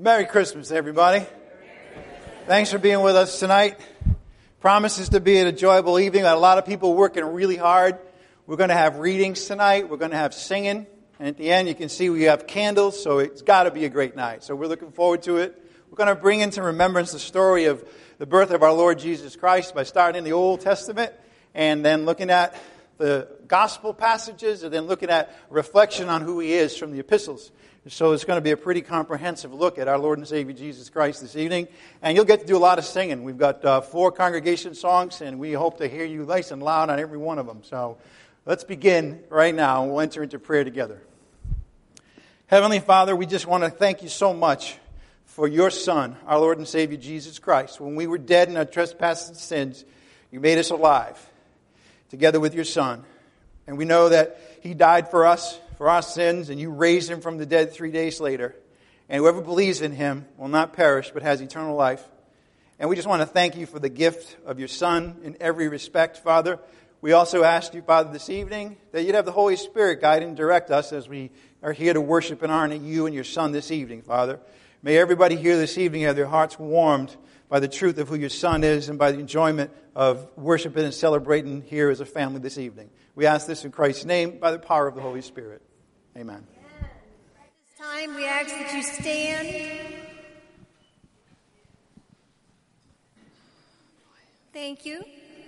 Merry Christmas, everybody. Thanks for being with us tonight. Promises to be an enjoyable evening. Got a lot of people working really hard. We're going to have readings tonight. We're going to have singing. And at the end, you can see we have candles, so it's got to be a great night. So we're looking forward to it. We're going to bring into remembrance the story of the birth of our Lord Jesus Christ by starting in the Old Testament and then looking at the gospel passages and then looking at reflection on who he is from the epistles. So it's going to be a pretty comprehensive look at our Lord and Savior Jesus Christ this evening. And you'll get to do a lot of singing. We've got 4 congregation songs, and we hope to hear you nice and loud on every one of them. So let's begin right now, and we'll enter into prayer together. Heavenly Father, we just want to thank you so much for your Son, our Lord and Savior Jesus Christ. When we were dead in our trespasses and sins, you made us alive together with your Son. And we know that he died for us, for our sins, and you raised him from the dead 3 days later. And whoever believes in him will not perish, but has eternal life. And we just want to thank you for the gift of your Son in every respect, Father. We also ask you, Father, this evening, that you'd have the Holy Spirit guide and direct us as we are here to worship and honor you and your Son this evening, Father. May everybody here this evening have their hearts warmed by the truth of who your Son is and by the enjoyment of worshiping and celebrating here as a family this evening. We ask this in Christ's name by the power of the Holy Spirit. Amen. At this time, we ask that you stand. Thank you.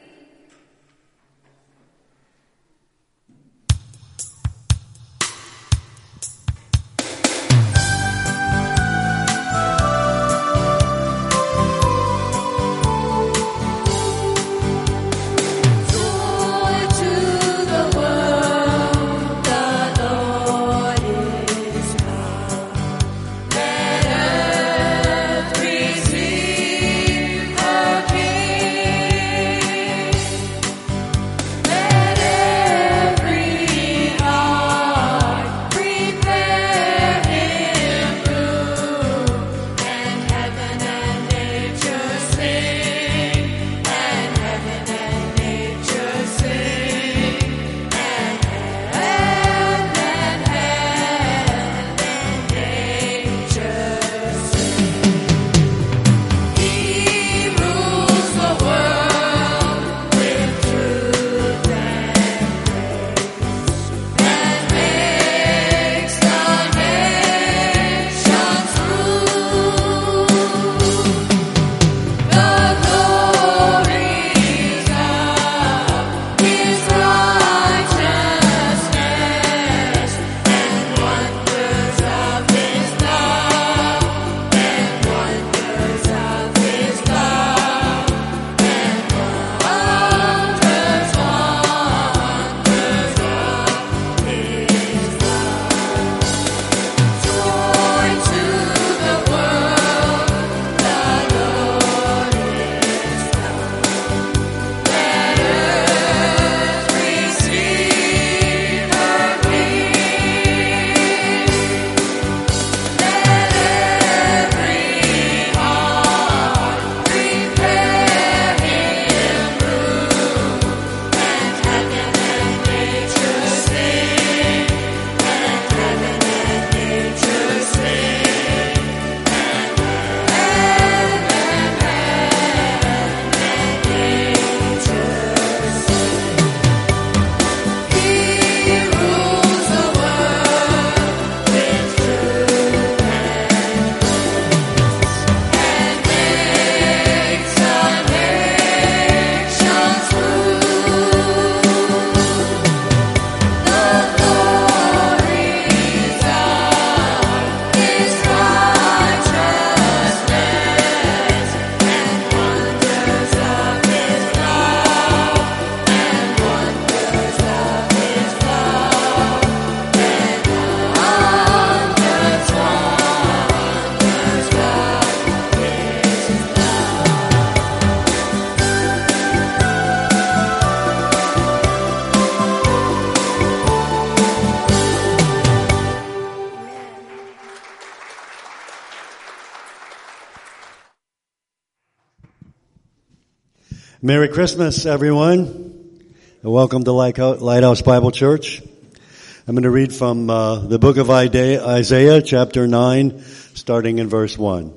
Merry Christmas, everyone, and welcome to Lighthouse Bible Church. I'm going to read from the book of Isaiah, chapter 9, starting in verse 1.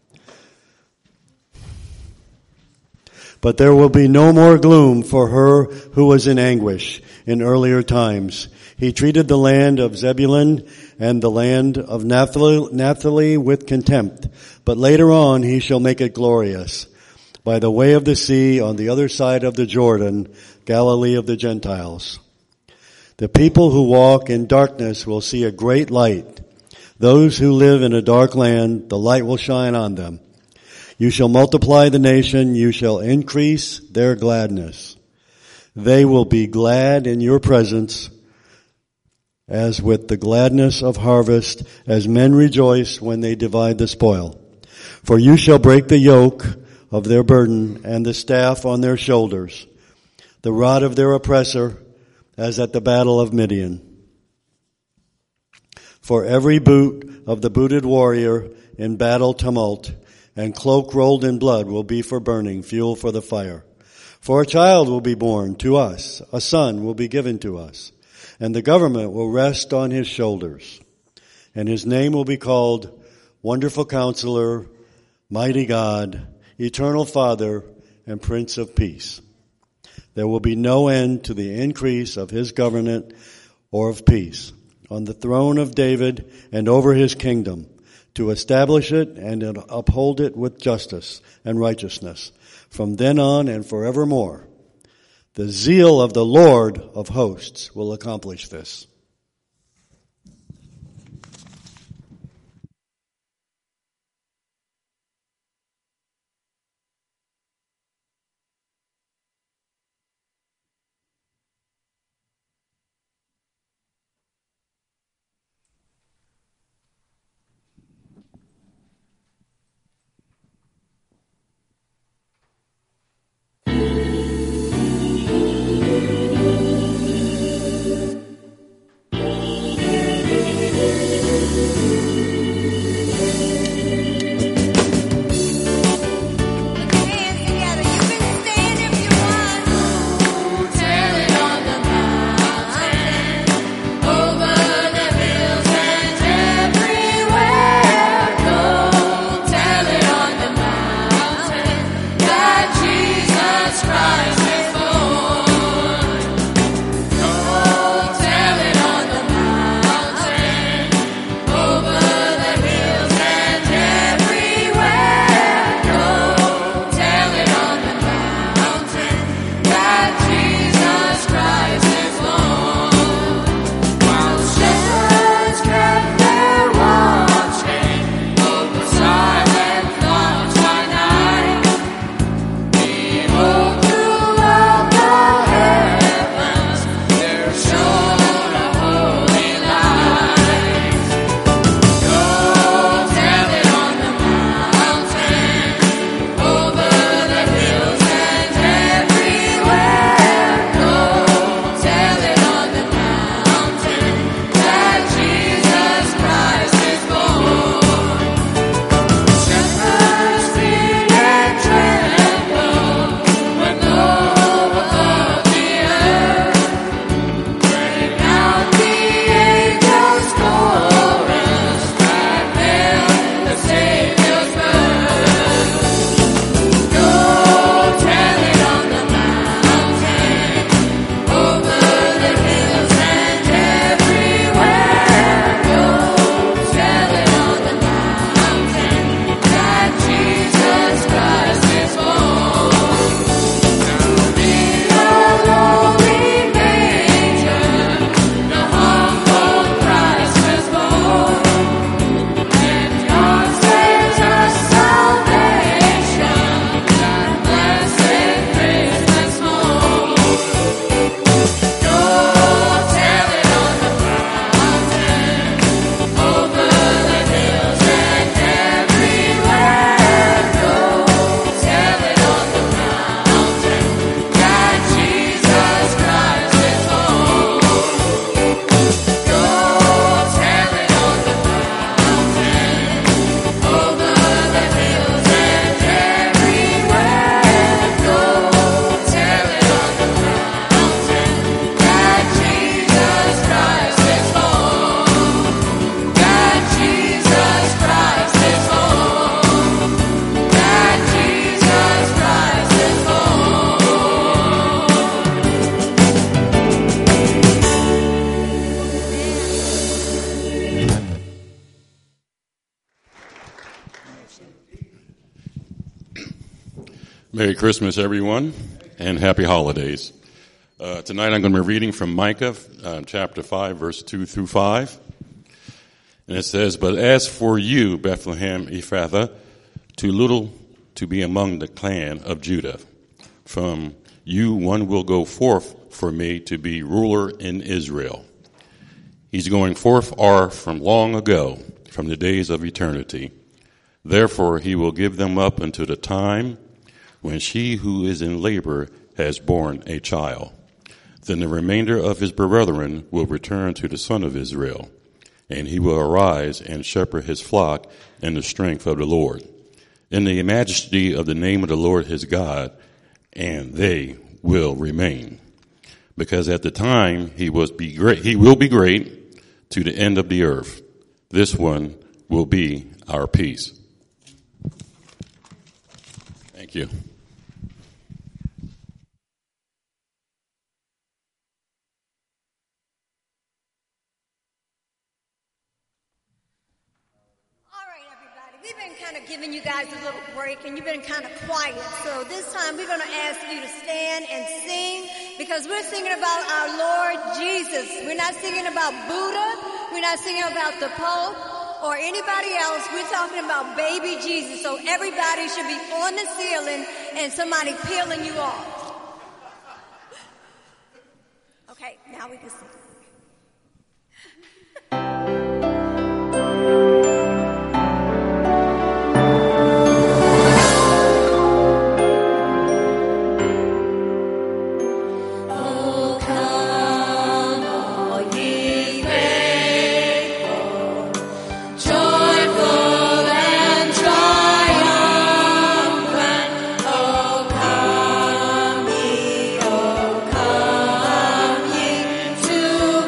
But there will be no more gloom for her who was in anguish in earlier times. He treated the land of Zebulun and the land of Naphtali with contempt. But later on he shall make it glorious. By the way of the sea on the other side of the Jordan, Galilee of the Gentiles. The people who walk in darkness will see a great light. Those who live in a dark land, the light will shine on them. You shall multiply the nation, you shall increase their gladness. They will be glad in your presence, as with the gladness of harvest, as men rejoice when they divide the spoil. For you shall break the yoke of their burden and the staff on their shoulders, the rod of their oppressor, as at the battle of Midian. For every boot of the booted warrior in battle tumult, and cloak rolled in blood will be for burning, fuel for the fire. For a child will be born to us, a son will be given to us, and the government will rest on his shoulders. And his name will be called Wonderful Counselor, Mighty God, Eternal Father, and Prince of Peace. There will be no end to the increase of his government or of peace on the throne of David and over his kingdom, to establish it and uphold it with justice and righteousness from then on and forevermore. The zeal of the Lord of hosts will accomplish this. Merry Christmas, everyone, and happy holidays. Tonight I'm going to be reading from Micah, chapter 5, verse 2 through 5. And it says, "But as for you, Bethlehem Ephrathah, too little to be among the clan of Judah. From you one will go forth for me to be ruler in Israel. He's going forth from long ago, from the days of eternity. Therefore he will give them up until the time when she who is in labor has borne a child. Then the remainder of his brethren will return to the son of Israel, and he will arise and shepherd his flock in the strength of the Lord, in the majesty of the name of the Lord his God, and they will remain. Because at the time he will be great to the end of the earth. This one will be our peace." Thank you. We've been kind of giving you guys a little break, and you've been kind of quiet. So this time we're going to ask you to stand and sing, because we're singing about our Lord Jesus. We're not singing about Buddha. We're not singing about the Pope or anybody else. We're talking about baby Jesus. So everybody should be on the ceiling and somebody peeling you off. Okay, now we can sing. To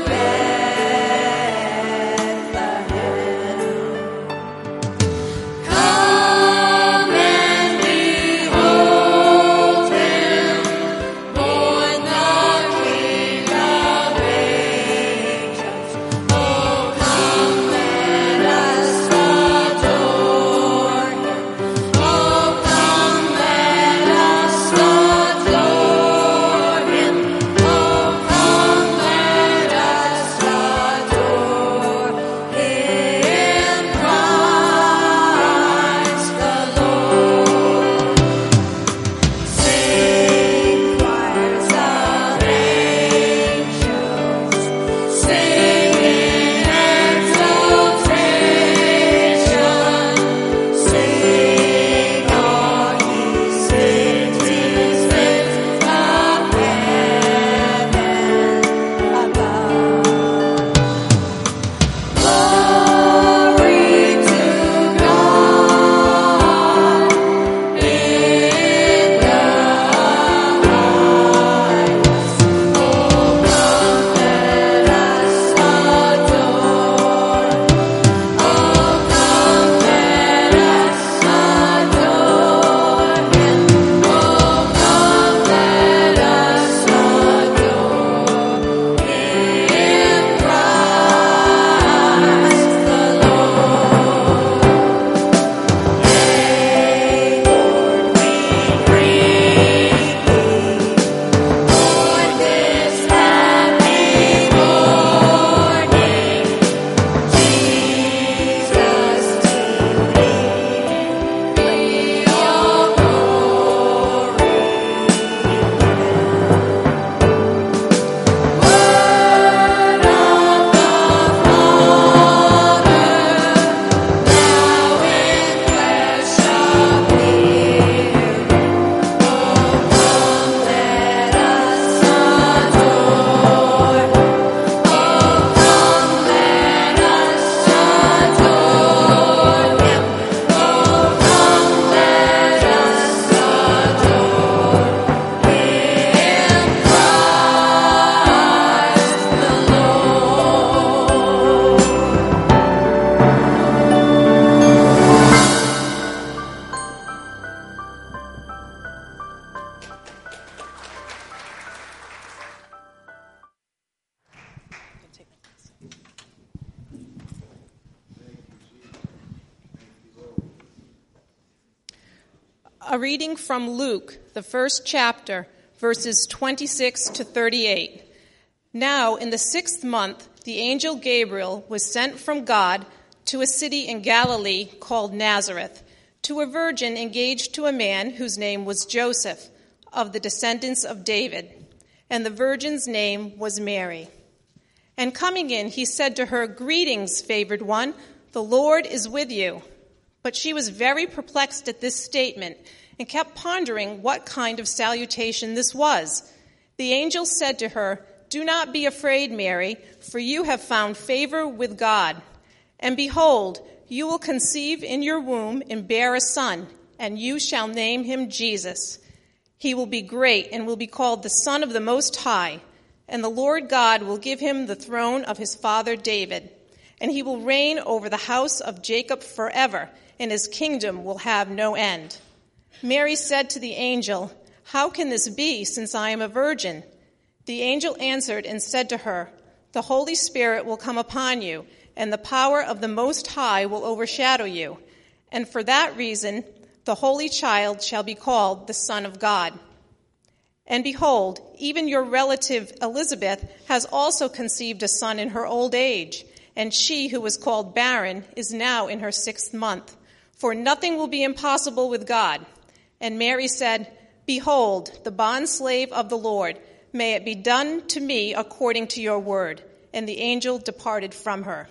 A reading from Luke, the first chapter, verses 26 to 38. Now, in the 6th month, the angel Gabriel was sent from God to a city in Galilee called Nazareth, to a virgin engaged to a man whose name was Joseph, of the descendants of David, and the virgin's name was Mary. And coming in, he said to her, "Greetings, favored one, the Lord is with you." But she was very perplexed at this statement and kept pondering what kind of salutation this was. The angel said to her, "Do not be afraid, Mary, for you have found favor with God. And behold, you will conceive in your womb and bear a son, and you shall name him Jesus. He will be great and will be called the Son of the Most High, and the Lord God will give him the throne of his father David, and he will reign over the house of Jacob forever, and his kingdom will have no end." Mary said to the angel, "How can this be, since I am a virgin?" The angel answered and said to her, "The Holy Spirit will come upon you, and the power of the Most High will overshadow you. And for that reason, the Holy Child shall be called the Son of God. And behold, even your relative Elizabeth has also conceived a son in her old age, and she who was called barren is now in her 6th month. For nothing will be impossible with God." And Mary said, "Behold, the bondslave of the Lord, may it be done to me according to your word." And the angel departed from her.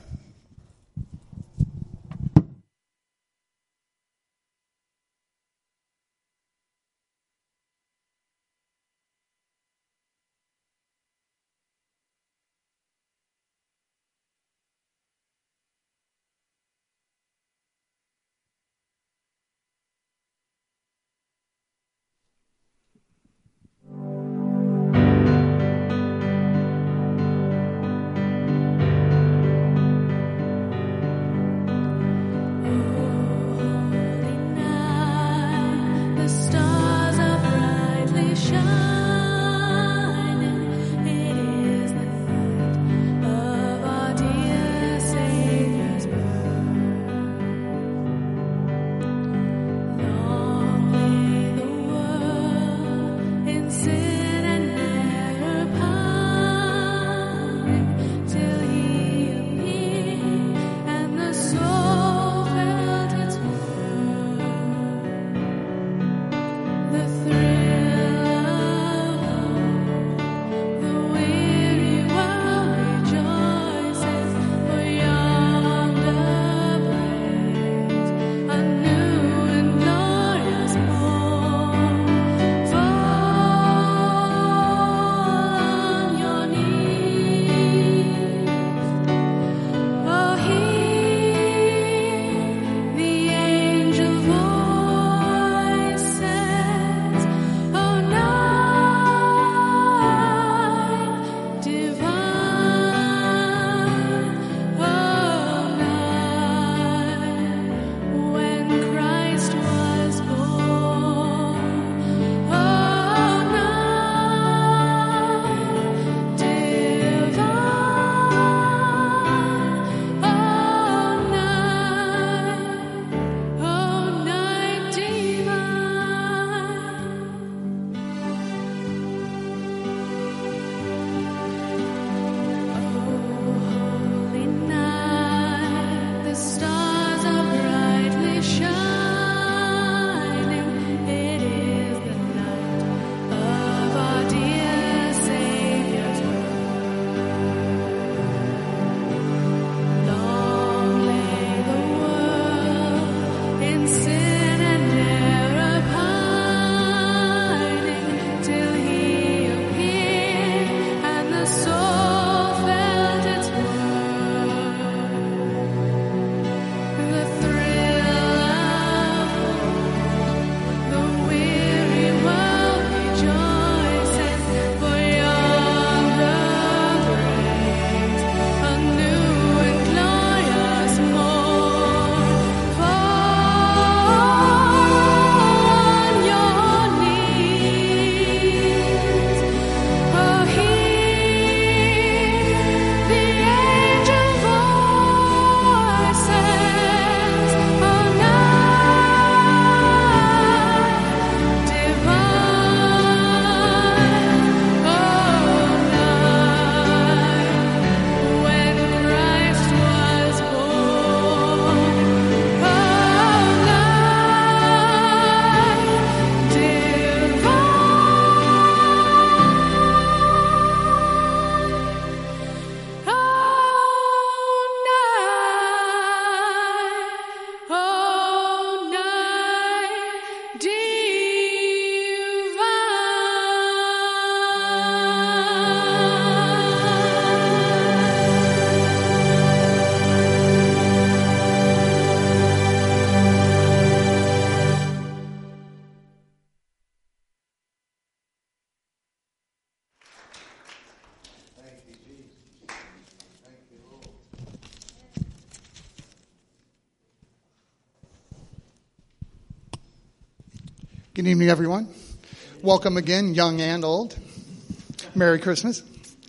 Good evening, everyone. Welcome again, young and old. Merry Christmas.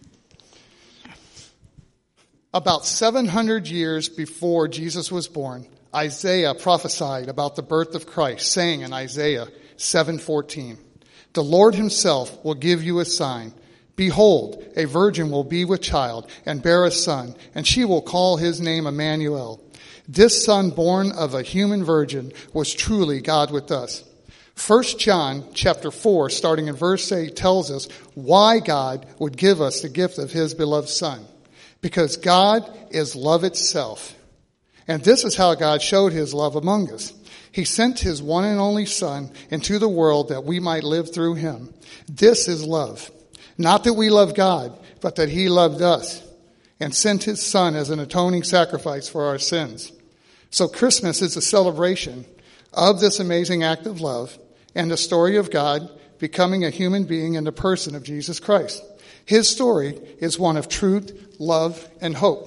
About 700 years before Jesus was born, Isaiah prophesied about the birth of Christ, saying in Isaiah 7:14, "The Lord himself will give you a sign. Behold, a virgin will be with child and bear a son, and she will call his name Emmanuel. This son born of a human virgin was truly God with us." 1 John chapter 4, starting in verse 8, tells us why God would give us the gift of his beloved Son. Because God is love itself. And this is how God showed his love among us. He sent his one and only Son into the world that we might live through him. This is love. Not that we love God, but that he loved us and sent his Son as an atoning sacrifice for our sins. So Christmas is a celebration of this amazing act of love and the story of God becoming a human being in the person of Jesus Christ. His story is one of truth, love, and hope.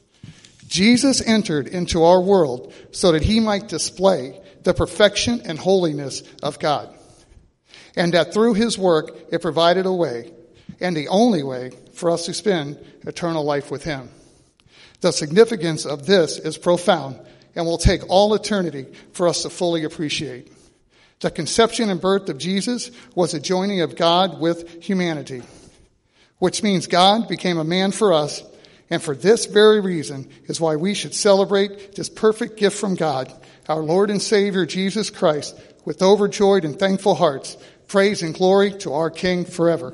Jesus entered into our world so that he might display the perfection and holiness of God. And that through his work, it provided a way, and the only way, for us to spend eternal life with him. The significance of this is profound and will take all eternity for us to fully appreciate. The conception and birth of Jesus was a joining of God with humanity, which means God became a man for us, and for this very reason is why we should celebrate this perfect gift from God, our Lord and Savior Jesus Christ, with overjoyed and thankful hearts. Praise and glory to our King forever.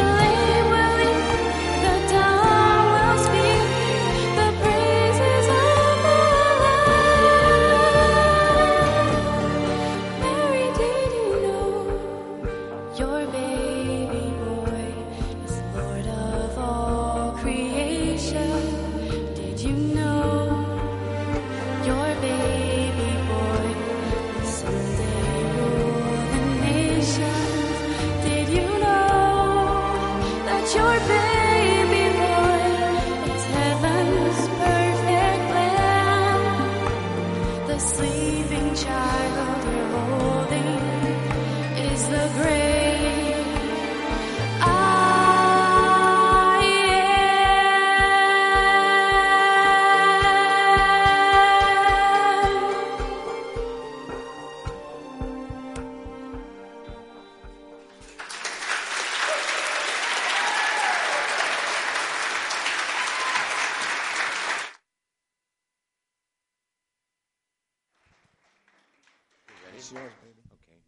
The dumb will speak the praises of mic's yours, baby.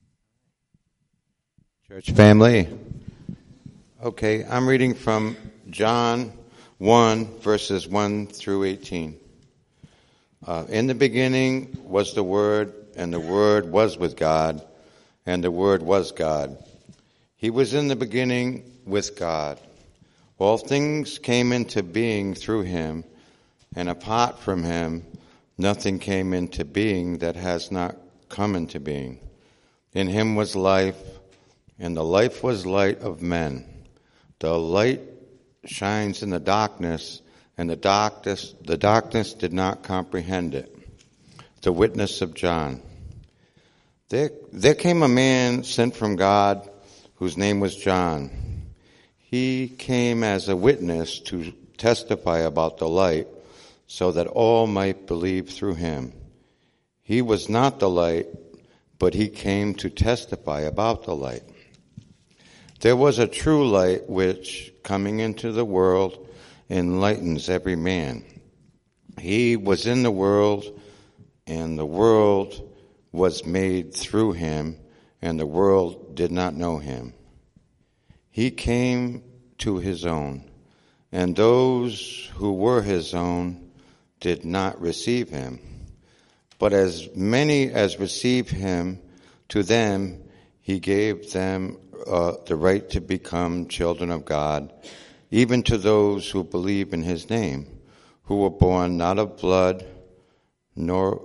Church family. Okay, I'm reading from John 1, verses 1 through 18. In the beginning was the Word, and the Word was with God, and the Word was God. He was in the beginning with God. All things came into being through him, and apart from him, nothing came into being that has not come into being. In him was life, and the life was light of men. The light shines in the darkness, and the darkness did not comprehend it. The witness of John. There came a man sent from God, whose name was John. He came as a witness to testify about the light, so that all might believe through him. He was not the light, but he came to testify about the light. There was a true light which, coming into the world, enlightens every man. He was in the world, and the world was made through him, and the world did not know him. He came to his own, and those who were his own did not receive him. But as many as received him, to them he gave them the right to become children of God, even to those who believe in his name, who were born not of blood, nor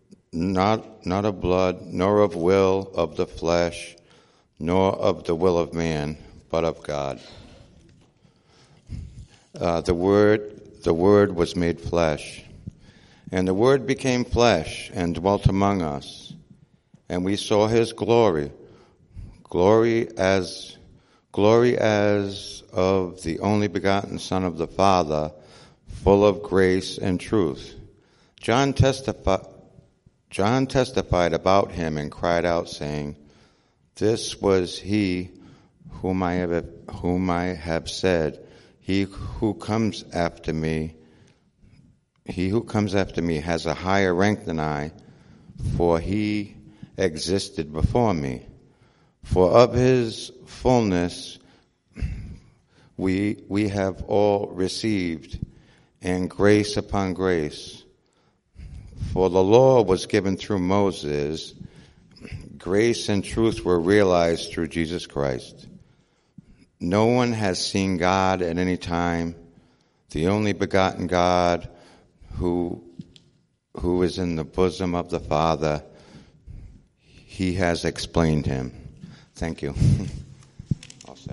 of will of the flesh, nor of the will of man, but of God. The Word was made flesh, and the Word became flesh and dwelt among us, and we saw his glory, glory as of the only begotten Son of the Father, full of grace and truth. John testified about him and cried out, saying, "This was he whom I have said, he who comes after me has a higher rank than I, for he existed before me. For of his fullness we have all received, and grace upon grace. For the law was given through Moses, grace and truth were realized through Jesus Christ. No one has seen God at any time. The only begotten God who is in the bosom of the Father, he has explained him." Thank you. All set.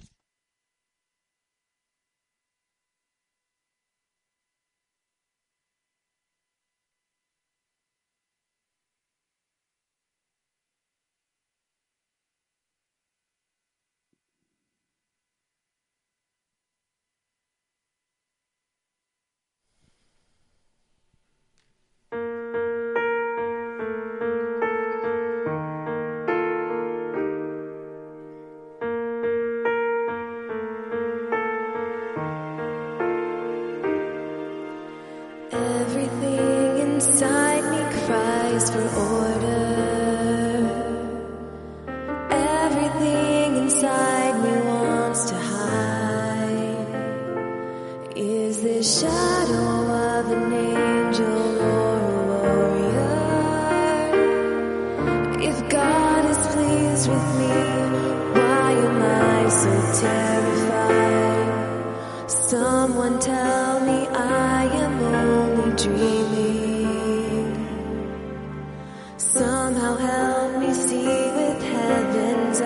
Everything inside me cries for order. Everything inside me wants to hide. Is this shadow of an angel or a warrior? If God is pleased with me, why am I so terrified? Someone tell me I am only dreaming. Somehow help me see with heaven's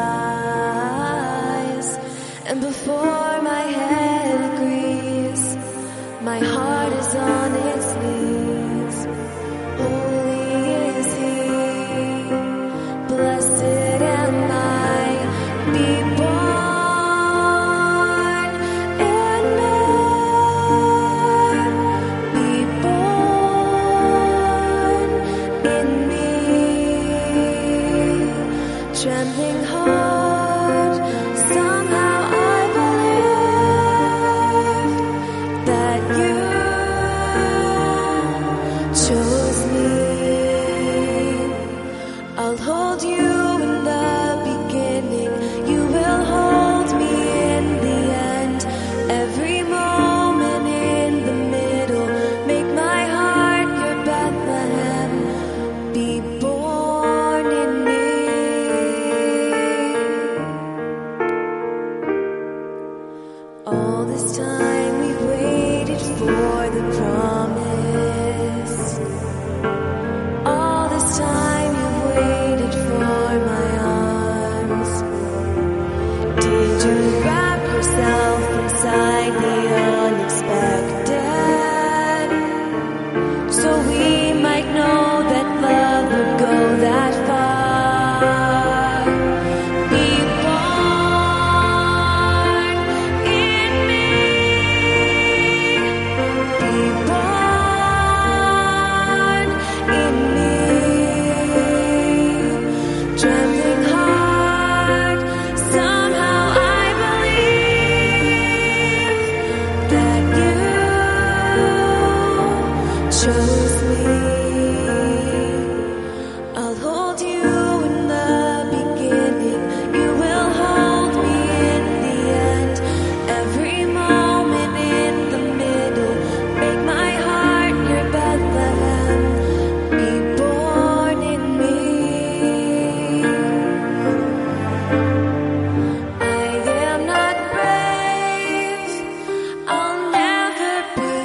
eyes. And before my head agrees, my heart is on its knees. Holy is he, blessed am I, be born. Trembling heart, somehow I believe that you chose me. I'll hold you in the beginning. You will hold me in the end. Every moment in the middle. Make my heart your Bethlehem. Be born in me. I am not brave. I'll never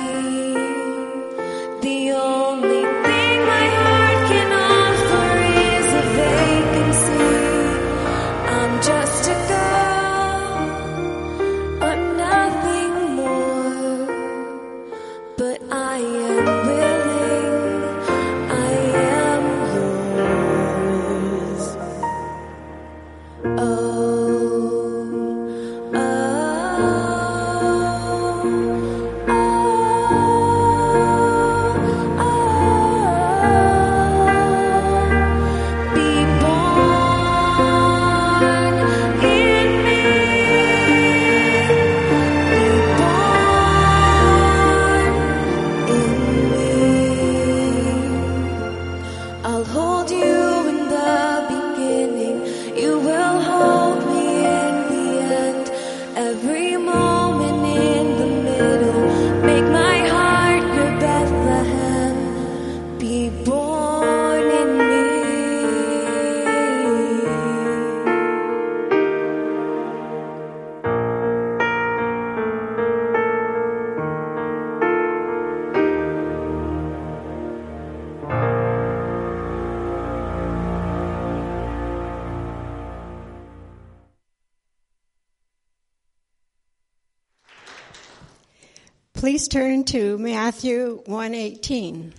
be. The only thing my heart can offer is a vacancy. I'm just a girl, I'm nothing more. But I am willing, I am yours. Be born in me. Be born in me. I'll hold you in the beginning. You will hold me in the end. Every moment in the middle. Make my heart your Bethlehem. Be born in me. Please turn to Matthew 1:18.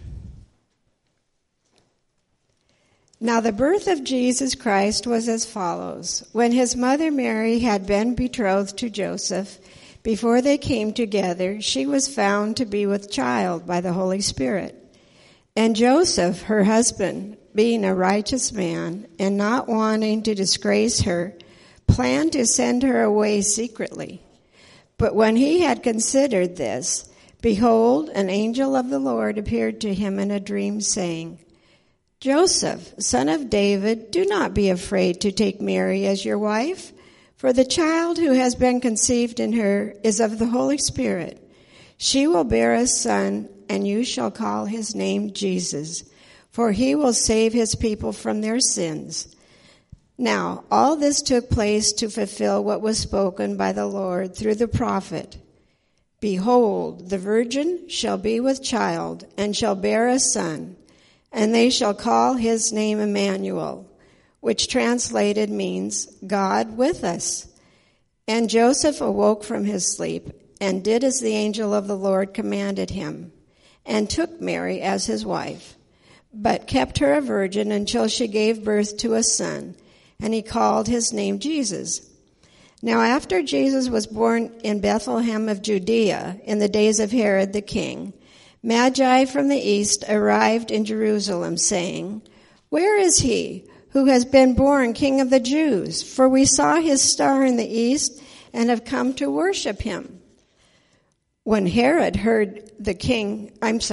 Now the birth of Jesus Christ was as follows. When his mother Mary had been betrothed to Joseph, before they came together, she was found to be with child by the Holy Spirit. And Joseph, her husband, being a righteous man and not wanting to disgrace her, planned to send her away secretly. But when he had considered this, behold, an angel of the Lord appeared to him in a dream, saying, Joseph, son of David, do not be afraid to take Mary as your wife, for the child who has been conceived in her is of the Holy Spirit. She will bear a son, and you shall call his name Jesus, for he will save his people from their sins. Now, all this took place to fulfill what was spoken by the Lord through the prophet. Behold, the virgin shall be with child and shall bear a son, and they shall call his name Emmanuel, which translated means God with us. And Joseph awoke from his sleep and did as the angel of the Lord commanded him, and took Mary as his wife, but kept her a virgin until she gave birth to a son, and he called his name Jesus. Now after Jesus was born in Bethlehem of Judea in the days of Herod the king, Magi from the east arrived in Jerusalem, saying, Where is he who has been born King of the Jews? For we saw his star in the east and have come to worship him. When Herod the king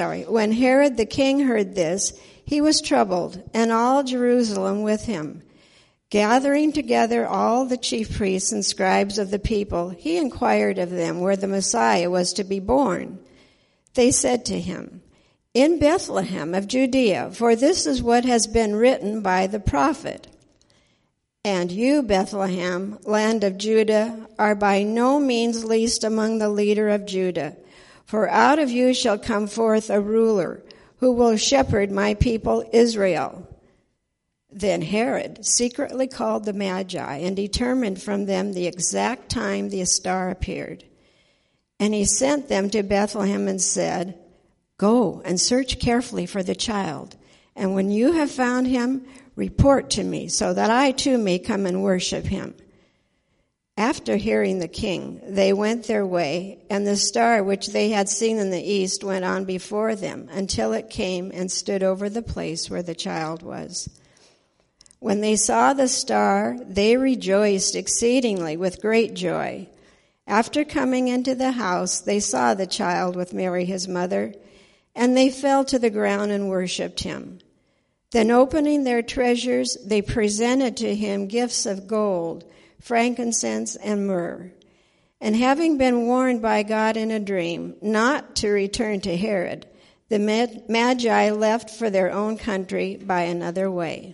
heard this, he was troubled, and all Jerusalem with him. Gathering together all the chief priests and scribes of the people, he inquired of them where the Messiah was to be born. They said to him, In Bethlehem of Judea, for this is what has been written by the prophet. And you, Bethlehem, land of Judah, are by no means least among the leader of Judah, for out of you shall come forth a ruler who will shepherd my people Israel. Then Herod secretly called the Magi and determined from them the exact time the star appeared. And he sent them to Bethlehem and said, Go and search carefully for the child, and when you have found him, report to me, so that I too may come and worship him. After hearing the king, they went their way, and the star which they had seen in the east went on before them until it came and stood over the place where the child was. When they saw the star, they rejoiced exceedingly with great joy. After coming into the house, they saw the child with Mary his mother, And they fell to the ground and worshipped him. Then opening their treasures, they presented to him gifts of gold, frankincense, and myrrh. And having been warned by God in a dream not to return to Herod, the Magi left for their own country by another way.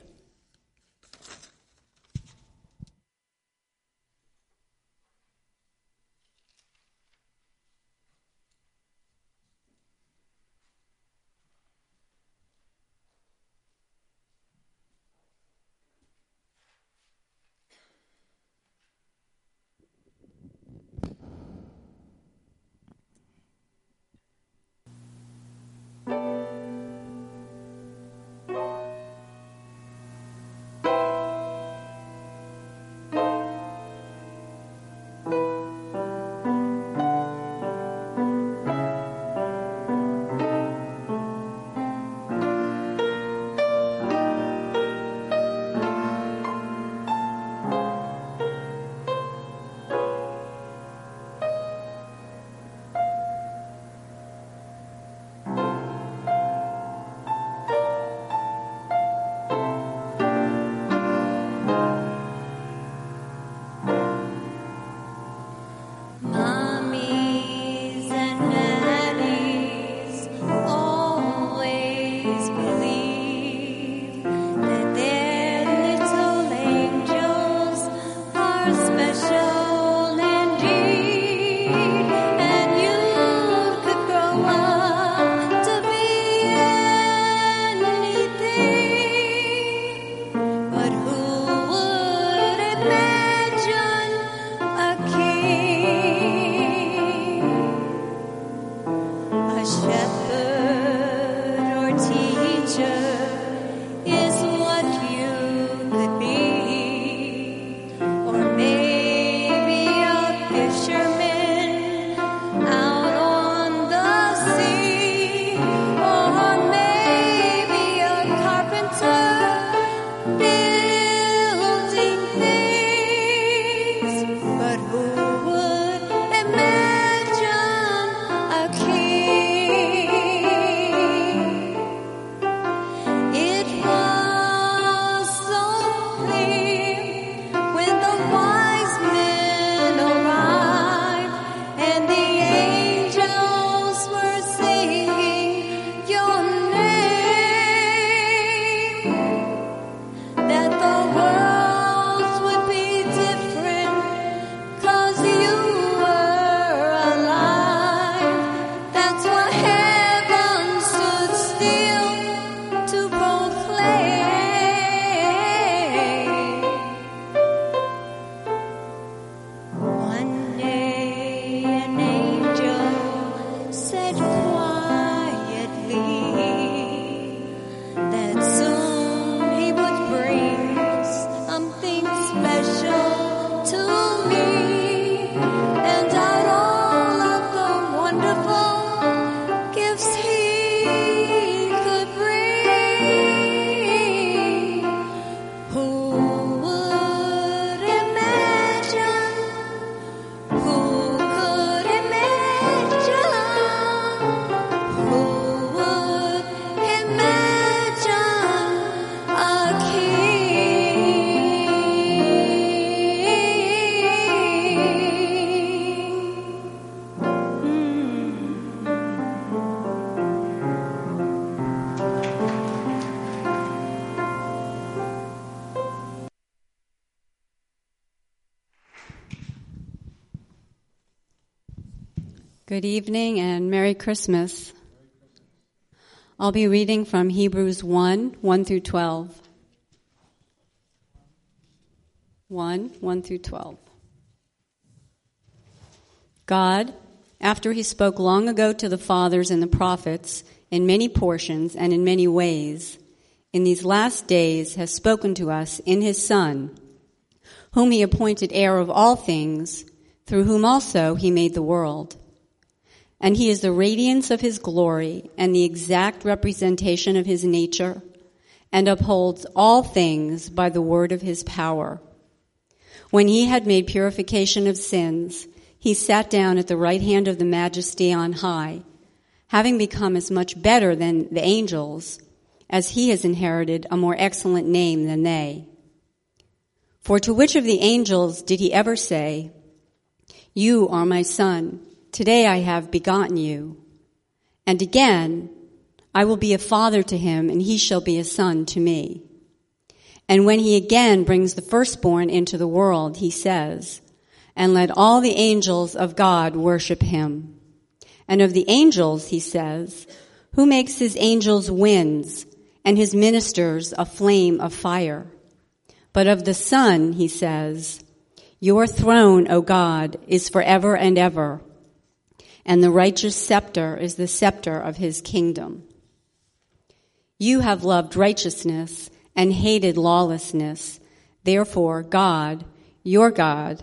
Good evening and Merry Christmas. I'll be reading from Hebrews 1 through 12. 1 through 12. God, after he spoke long ago to the fathers and the prophets in many portions and in many ways, in these last days has spoken to us in his Son, whom he appointed heir of all things, through whom also he made the world. And he is the radiance of his glory and the exact representation of his nature, and upholds all things by the word of his power. When he had made purification of sins, he sat down at the right hand of the Majesty on high, having become as much better than the angels, as he has inherited a more excellent name than they. For to which of the angels did he ever say, "You are my son, today I have begotten you"? And again, "I will be a father to him, and he shall be a son to me"? And when he again brings the firstborn into the world, he says, "And let all the angels of God worship him." And of the angels, he says, "Who makes his angels winds, and his ministers a flame of fire?" But of the Son, he says, "Your throne, O God, is forever and ever, and the righteous scepter is the scepter of his kingdom. You have loved righteousness and hated lawlessness. Therefore, God, your God,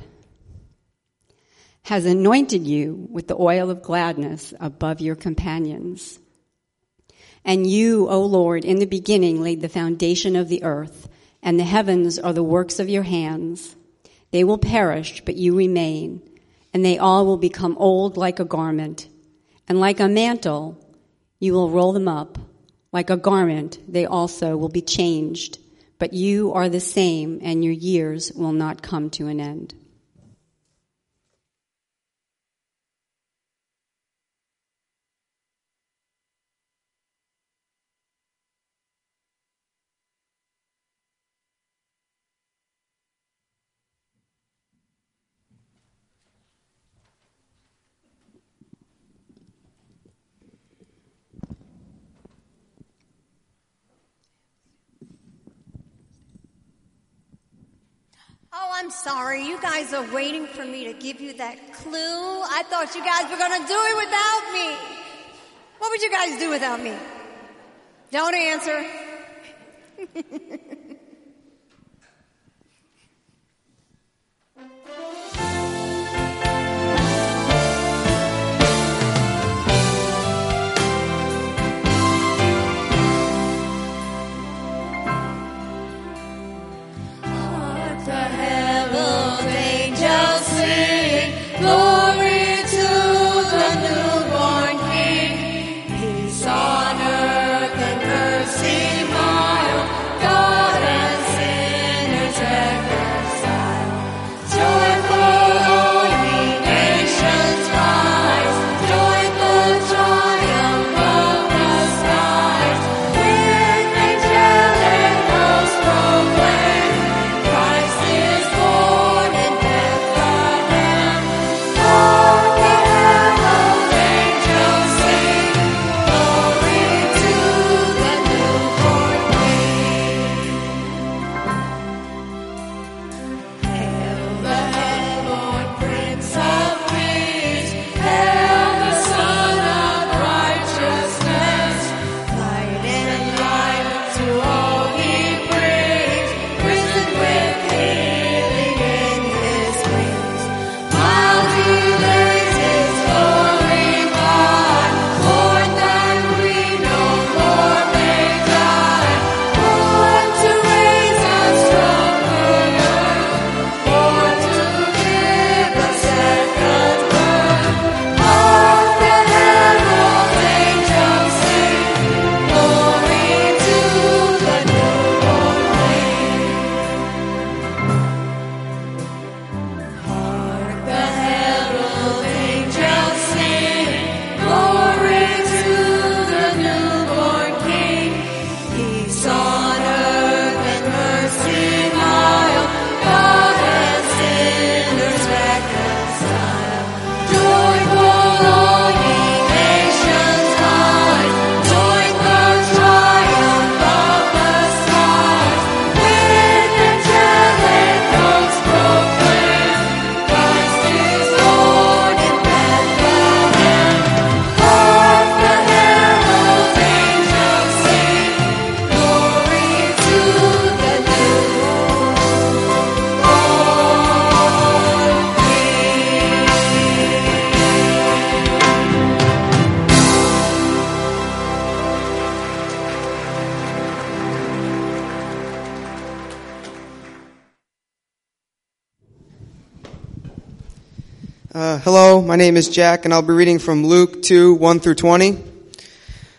has anointed you with the oil of gladness above your companions. And you, O Lord, in the beginning laid the foundation of the earth, and the heavens are the works of your hands. They will perish, but you remain, and they all will become old like a garment. And like a mantle, you will roll them up. Like a garment, they also will be changed. But you are the same, and your years will not come to an end." Oh, I'm sorry. You guys are waiting for me to give you that clue. I thought you guys were going to do it without me. What would you guys do without me? Don't answer. Glory to the newborn King, peace on earth and mercy mild, God and sinners reconciled. Joyful all ye nations rise, join the triumph of the skies. With angelic hosts proclaim, Christ is born in Bethlehem. Hark the herald angels sing, glory to the newborn King. Hail the heavenborn Prince of Peace, hail the Son of Righteousness. Light and life to all he brings, risen with healing in his wings. While he lays his glory by, born that we no more may die, born to raise us from the earth, born to give a second birth. Hark the herald angels sing, glory to the newborn King. Hark the herald angels sing, glory to the newborn King. Peace on earth and mercy mild, God and sinners reconciled. Joyful all ye nations rise, join the triumph of the skies. With angelic hosts proclaim, Christ is born in Bethlehem. Hark the herald angels sing, glory to the newborn Hello, my name is Jack, and I'll be reading from Luke 2, 1 through 20.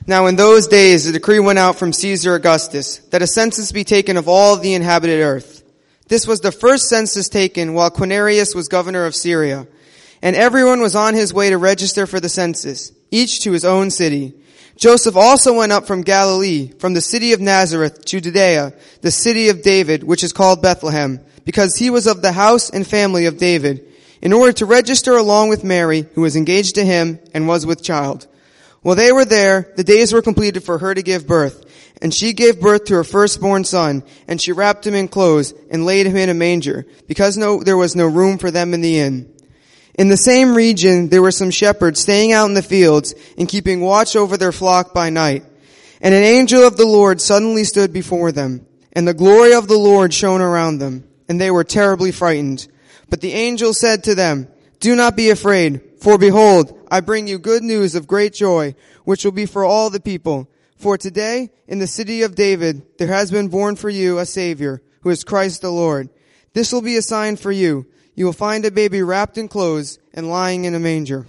Now in those days a decree went out from Caesar Augustus that a census be taken of all the inhabited earth. This was the first census taken while Quirinius was governor of Syria. And everyone was on his way to register for the census, each to his own city. Joseph also went up from Galilee, from the city of Nazareth to Judea, the city of David, which is called Bethlehem, because he was of the house and family of David, in order to register along with Mary, who was engaged to him and was with child. While they were there, the days were completed for her to give birth. And she gave birth to her firstborn son, and she wrapped him in clothes and laid him in a manger, because there was no room for them in the inn. In the same region there were some shepherds staying out in the fields and keeping watch over their flock by night. And an angel of the Lord suddenly stood before them, and the glory of the Lord shone around them, and they were terribly frightened. But the angel said to them, "Do not be afraid, for behold, I bring you good news of great joy, which will be for all the people. For today, in the city of David, there has been born for you a Savior, who is Christ the Lord. This will be a sign for you. You will find a baby wrapped in clothes and lying in a manger."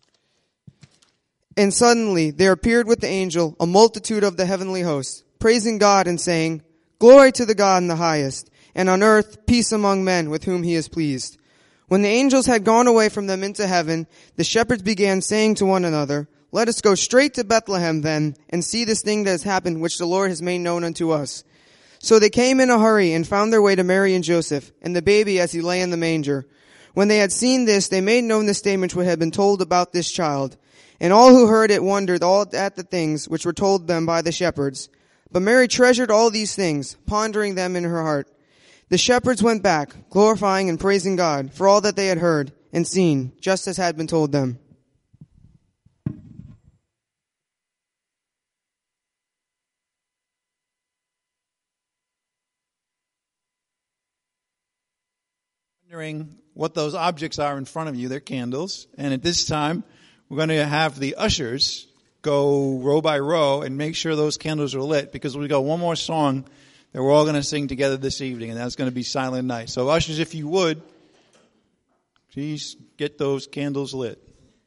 And suddenly there appeared with the angel a multitude of the heavenly hosts, praising God and saying, "Glory to the God in the highest, and on earth peace among men with whom he is pleased." When the angels had gone away from them into heaven, the shepherds began saying to one another, "Let us go straight to Bethlehem then, and see this thing that has happened, which the Lord has made known unto us." So they came in a hurry and found their way to Mary and Joseph, and the baby as he lay in the manger. When they had seen this, they made known the statements which had been told about this child. And all who heard it wondered all at the things which were told them by the shepherds. But Mary treasured all these things, pondering them in her heart. The shepherds went back, glorifying and praising God for all that they had heard and seen, just as had been told them. Wondering what those objects are in front of you. They're candles. And at this time, we're going to have the ushers go row by row and make sure those candles are lit, because we got one more song that we're all going to sing together this evening, and that's going to be Silent Night. So ushers, if you would, please get those candles lit.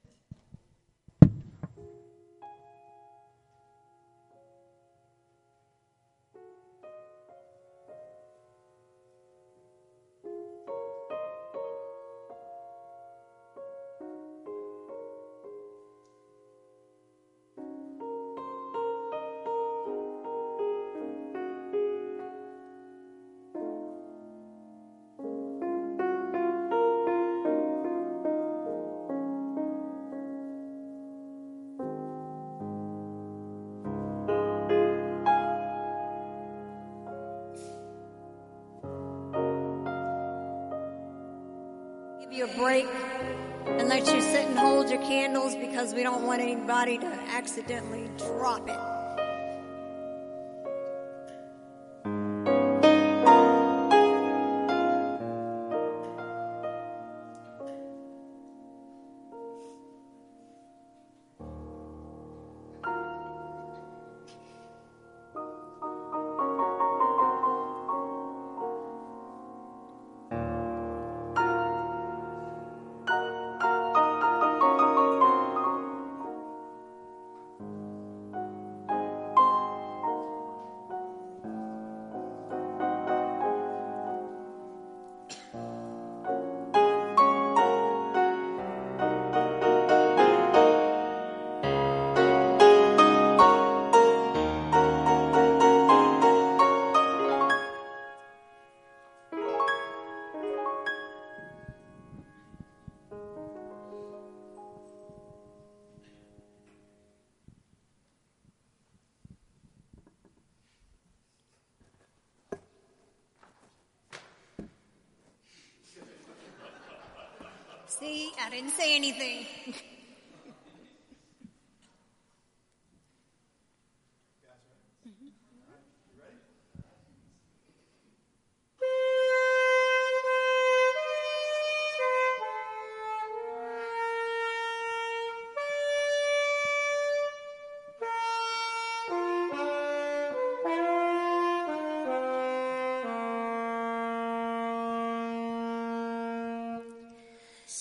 You a break and let you sit and hold your candles, because we don't want anybody to accidentally drop it. See, I didn't say anything.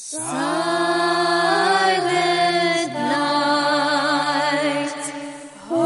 Silent night,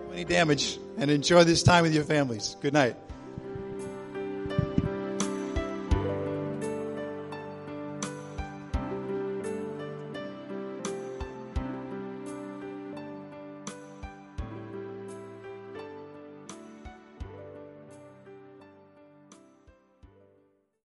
any damage, and enjoy this time with your families. Good night.